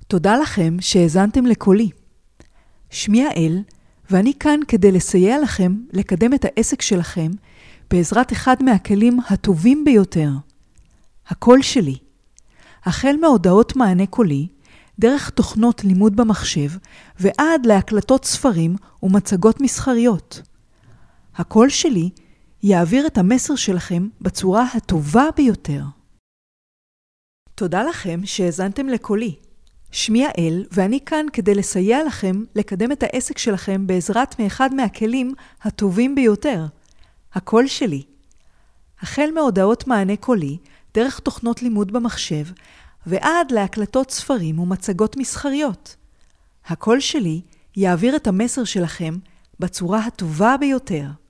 תודה לכם שהאזנתם לקולי. שמי יעל, ואני כאן כדי לסייע לכם לקדם את העסק שלכם בעזרת אחד מהכלים הטובים ביותר, הקול שלי. החל מהודעות מענה קולי, דרך תוכנות לימוד במחשב ועד להקלטות ספרים ומצגות מסחריות. הקול שלי יעביר את המסר שלכם בצורה הטובה ביותר. תודה לכם שהאזנתם לקולי. שמי יעל, ואני כאן כדי לסייע לכם לקדם את העסק שלכם בעזרת מאחד מהכלים הטובים ביותר, הקול שלי. החל מהודעות מענה קולי, דרך תוכנות לימוד במחשב, ועד להקלטות ספרים ומצגות מסחריות. הקול שלי יעביר את המסר שלכם בצורה הטובה ביותר.